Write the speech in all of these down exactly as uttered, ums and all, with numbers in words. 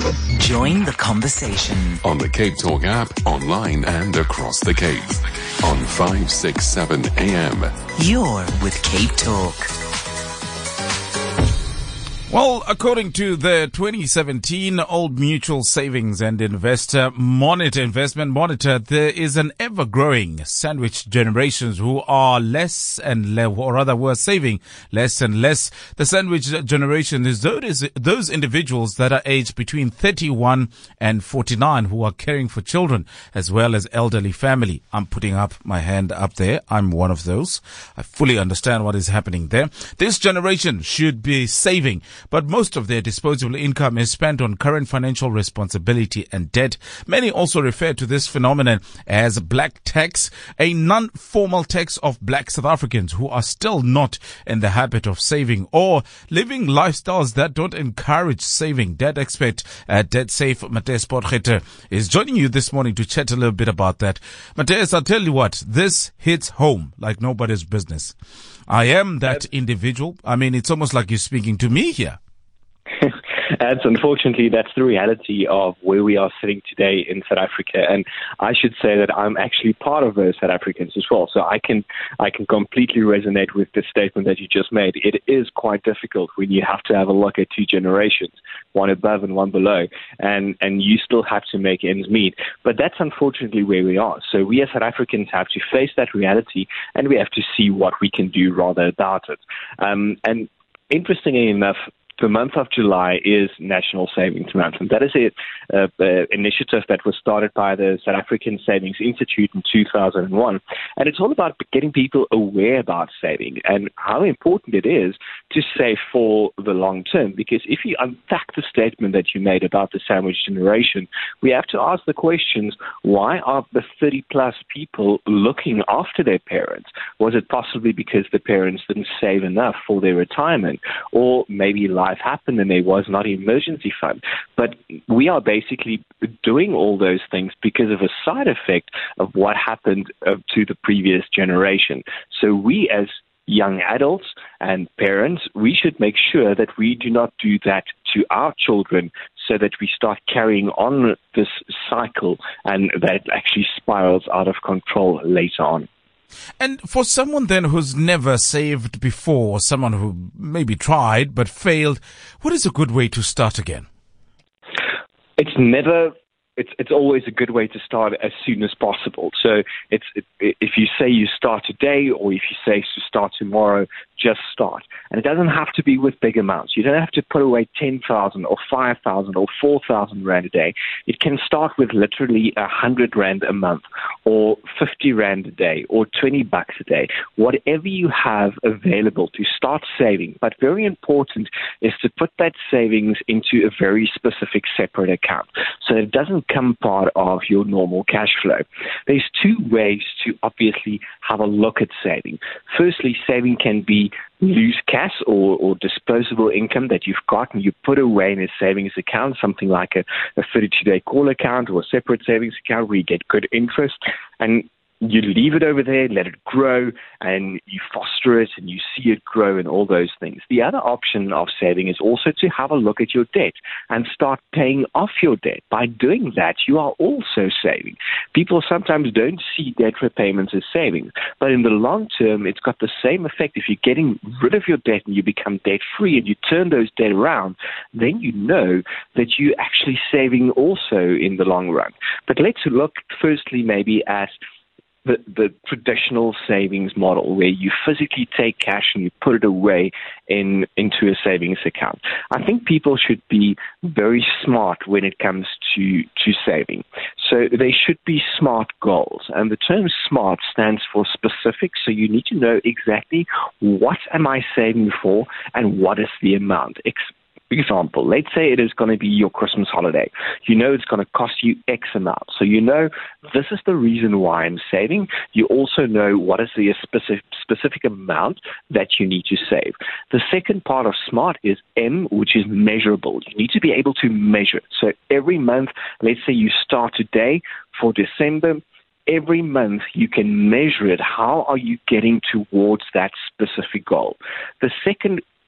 Join the conversation on the Cape Talk app, online and across the Cape. On five sixty-seven A M. You're with Cape Talk. Well, according to the twenty seventeen Old Mutual Savings and Investor Monitor, Investment Monitor, there is an ever-growing sandwich generations who are less and less, or rather were saving less and less. The sandwich generation is those, those individuals that are aged between thirty-one and forty-nine who are caring for children as well as elderly family. I'm putting up my hand up there. I'm one of those. I fully understand what is happening there. This generation should be saving, but most of their disposable income is spent on current financial responsibility and debt. Many also refer to this phenomenon as black tax, a non-formal tax of black South Africans who are still not in the habit of saving or living lifestyles that don't encourage saving. Debt expert at DebtSafe, Matthias Potgieter, is joining you this morning to chat a little bit about that. Matthias, I'll tell you what, this hits home like nobody's business. I am that individual. I mean, it's almost like you're speaking to me here. And unfortunately, that's the reality of where we are sitting today in South Africa. And I should say that I'm actually part of those South Africans as well. So I can I can completely resonate with the statement that you just made. It is quite difficult when you have to have a look at two generations, one above and one below, and, and you still have to make ends meet. But that's unfortunately where we are. So we as South Africans have to face that reality, and we have to see what we can do rather about it. Um, and interestingly enough, the month of July is National Savings Month, and that is an initiative that was started by the South African Savings Institute in two thousand one. And it's all about getting people aware about saving and how important it is to save for the long term. Because if you unpack the statement that you made about the sandwich generation, we have to ask the questions, why are the thirty-plus people looking after their parents? Was it possibly because the parents didn't save enough for their retirement? Or maybe life happened and there was not an emergency fund. But we are basically doing all those things because of a side effect of what happened uh, to the previous generation. So we as young adults and parents, we should make sure that we do not do that to our children so that we start carrying on this cycle and that actually spirals out of control later on. And for someone then who's never saved before, or someone who maybe tried but failed, what is a good way to start again? It's never... It's it's always a good way to start as soon as possible. So it's it, if you say you start today, or if you say to start tomorrow, just start. And it doesn't have to be with big amounts. You don't have to put away ten thousand or five thousand or four thousand rand a day. It can start with literally a hundred rand a month, or fifty rand a day, or twenty bucks a day. Whatever you have available to start saving. But very important is to put that savings into a very specific separate account, so it doesn't come part of your normal cash flow. There's two ways to obviously have a look at saving. Firstly, saving can be loose cash or, or disposable income that you've got and you put away in a savings account, something like a, a thirty-two day call account or a separate savings account where you get good interest, and you leave it over there, let it grow, and you foster it and you see it grow and all those things. The other option of saving is also to have a look at your debt and start paying off your debt. By doing that, you are also saving. People sometimes don't see debt repayments as savings, but in the long term, it's got the same effect. If you're getting rid of your debt and you become debt-free and you turn those debt around, then you know that you're actually saving also in the long run. But let's look firstly maybe at The, the traditional savings model where you physically take cash and you put it away in into a savings account. I think people should be very smart when it comes to, to saving. So they should be SMART goals. And the term SMART stands for specific. So you need to know exactly what am I saving for and what is the amount. Ex- Example, let's say it is going to be your Christmas holiday. You know it's going to cost you X amount. So you know this is the reason why I'm saving. You also know what is the specific, specific amount that you need to save. The second part of SMART is M, which is measurable. You need to be able to measure it. So every month, let's say you start today for December, every month you can measure it. How are you getting towards that specific goal? The second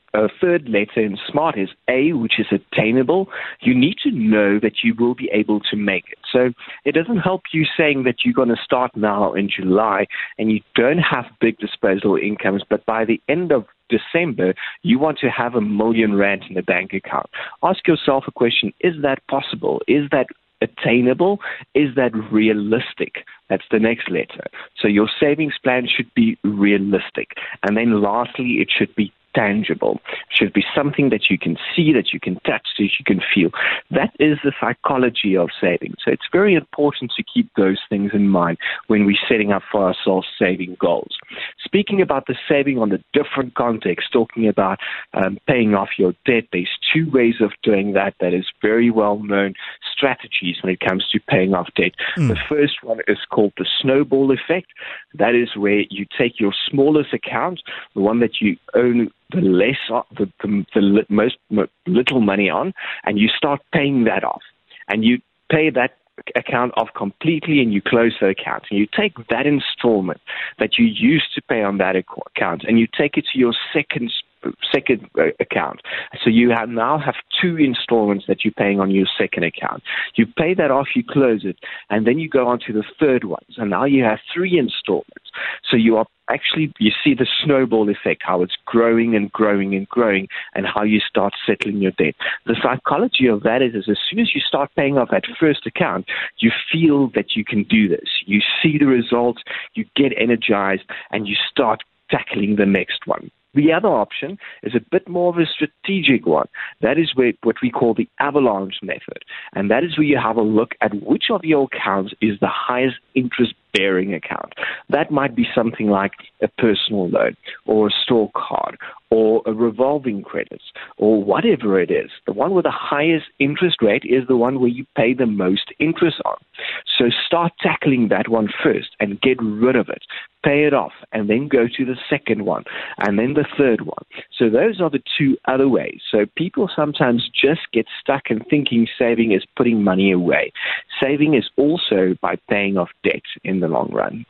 uh, third letter in SMART is A, which is attainable. You need to know that you will be able to make it. So it doesn't help you saying that you're going to start now in July and you don't have big disposable incomes, but by the end of December, you want to have a million rand in the bank account. Ask yourself a question, is that possible? Is that attainable? Is that realistic? That's the next letter. So your savings plan should be realistic. And then lastly, it should be tangible. It should be something that you can see, that you can touch, that you can feel. That is the psychology of saving. So it's very important to keep those things in mind when we're setting up for ourselves saving goals. Speaking about the saving on the different context, talking about um, paying off your debt, there's two ways of doing that that is very well-known strategies when it comes to paying off debt. Mm. The first one is called the snowball effect. That is where you take your smallest account, the one that you own the less, the, the, the most little money on, and you start paying that off. And you pay that account off completely and you close the account. And you take that installment that you used to pay on that account and you take it to your second second account. So you have now have two installments that you're paying on your second account. You pay that off, you close it, and then you go on to the third one. So now you have three installments. So you are actually, you see the snowball effect, how it's growing and growing and growing, and how you start settling your debt. The psychology of that is, is as soon as you start paying off that first account, you feel that you can do this. You see the results, you get energized, and you start tackling the next one. The other option is a bit more of a strategic one. That is where, what we call the avalanche method. And that is where you have a look at which of your accounts is the highest interest-bearing account. That might be something like a personal loan or a store card or a revolving credit or whatever it is. The one with the highest interest rate is the one where you pay the most interest on. So start tackling that one first and get rid of it. Pay it off and then go to the second one and then the third one. So those are the two other ways. So people sometimes just get stuck in thinking saving is putting money away. Saving is also by paying off debt in the long run.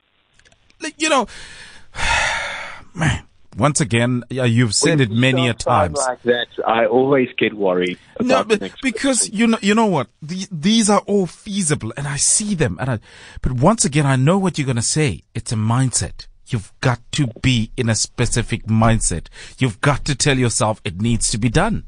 You know, man. Once again, you've said it many a times. Like that, I always get worried. No, but because you know, you know what? The, these are all feasible, and I see them. And I, but once again, I know what you're going to say. It's a mindset. You've got to be in a specific mindset. You've got to tell yourself it needs to be done.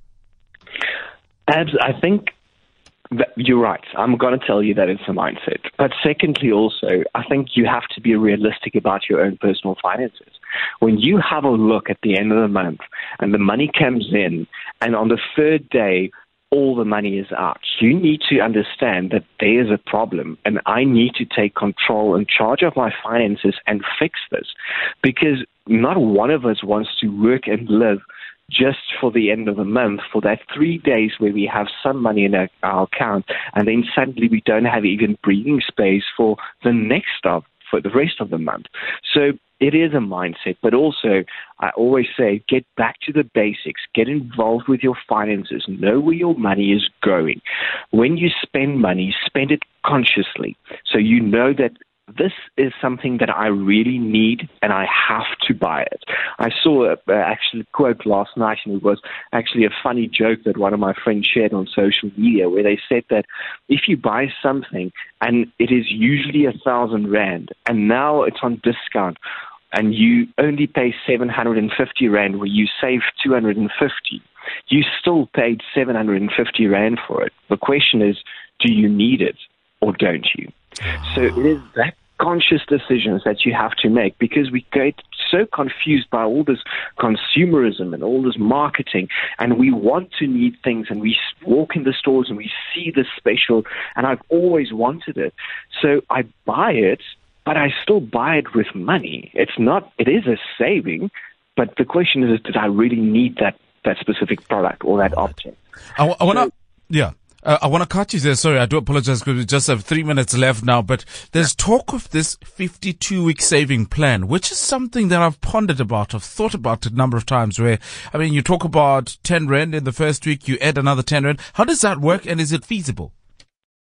Abs, I think that you're right. I'm going to tell you that it's a mindset. But secondly, also, I think you have to be realistic about your own personal finances. When you have a look at the end of the month and the money comes in and on the third day, all the money is out, you need to understand that there is a problem and I need to take control and charge of my finances and fix this, because not one of us wants to work and live just for the end of the month, for that three days where we have some money in our, our account and then suddenly we don't have even breathing space for the next of, for the rest of the month. So it is a mindset, but also I always say get back to the basics, get involved with your finances, know where your money is going. When you spend money, spend it consciously so you know that this is something that I really need and I have to buy it. I saw a, a actually quote last night, and it was actually a funny joke that one of my friends shared on social media, where they said that if you buy something and it is usually a thousand rand and now it's on discount and you only pay seven hundred fifty rand where you save two hundred fifty, you still paid seven hundred fifty rand for it. The question is, do you need it or don't you? So it is that conscious decisions that you have to make, because we get so confused by all this consumerism and all this marketing, and we want to need things, and we walk in the stores and we see this special, and I've always wanted it. So I buy it, but I still buy it with money. It's not, it is a saving, but the question is, did I really need that, that specific product or that object? I, I want to, so, yeah. Uh, I want to cut you there. Sorry, I do apologize because we just have three minutes left now. But there's talk of this fifty-two week saving plan, which is something that I've pondered about. I've thought about it a number of times where, I mean, you talk about ten rand in the first week, you add another ten rand. How does that work, and is it feasible?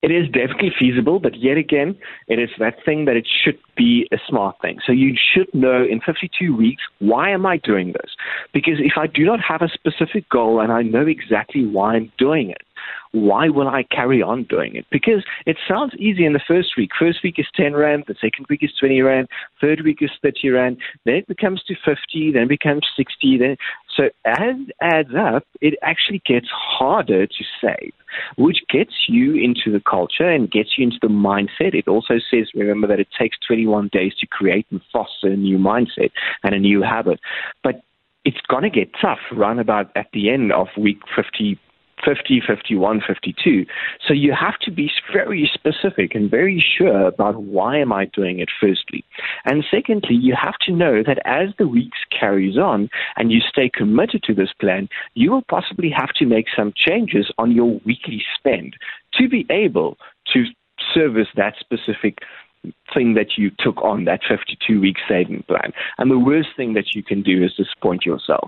It is definitely feasible, but yet again, it is that thing that it should be a smart thing. So you should know in fifty-two weeks, why am I doing this? Because if I do not have a specific goal and I know exactly why I'm doing it, why will I carry on doing it? Because it sounds easy in the first week. First week is ten rand, the second week is twenty rand, third week is thirty rand, then it becomes to fifty, then it becomes sixty. Then so as it adds up, it actually gets harder to save, which gets you into the culture and gets you into the mindset. It also says, remember, that it takes twenty-one days to create and foster a new mindset and a new habit. But it's going to get tough round about at the end of week fifty, fifty, fifty-one, fifty-two. So you have to be very specific and very sure about why am I doing it, firstly. And secondly, you have to know that as the weeks carries on and you stay committed to this plan, you will possibly have to make some changes on your weekly spend to be able to service that specific thing that you took on, that fifty-two week saving plan. And the worst thing that you can do is disappoint yourself.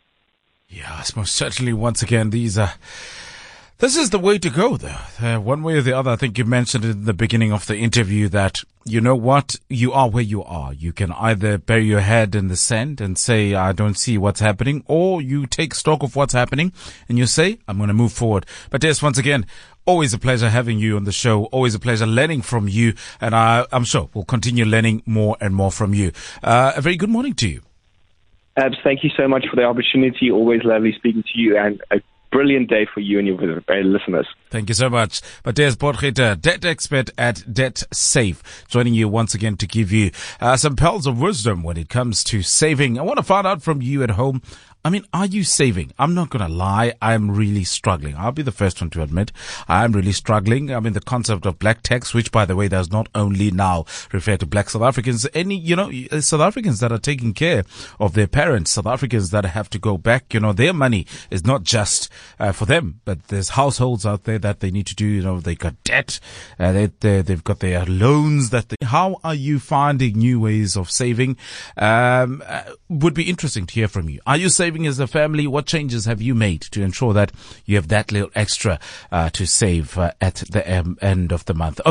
Yes, most certainly. Once again, these are, this is the way to go, though. Uh, one way or the other, I think you mentioned in the beginning of the interview that, you know what, you are where you are. You can either bury your head in the sand and say, I don't see what's happening, or you take stock of what's happening and you say, I'm going to move forward. But Des, once again, always a pleasure having you on the show. Always a pleasure learning from you. And I, I'm sure we'll continue learning more and more from you. Uh, a very good morning to you. Abs, thank you so much for the opportunity. Always lovely speaking to you, and a brilliant day for you and your listeners. Thank you so much. But Des Potgieter, debt expert at Debt Safe, joining you once again to give you uh, some pearls of wisdom when it comes to saving. I want to find out from you at home, I mean, are you saving? I'm not going to lie. I'm really struggling. I'll be the first one to admit I'm really struggling. I mean, the concept of black tax, which, by the way, does not only now refer to black South Africans, any, you know, South Africans that are taking care of their parents, South Africans that have to go back, you know, their money is not just uh, for them, but there's households out there that they need to do, you know, they got debt, uh, they, they, they've got their loans that they, how are you finding new ways of saving? Um, uh, would be interesting to hear from you. Are you saving as a family? What changes have you made to ensure that you have that little extra uh, to save uh, at the um, end of the month?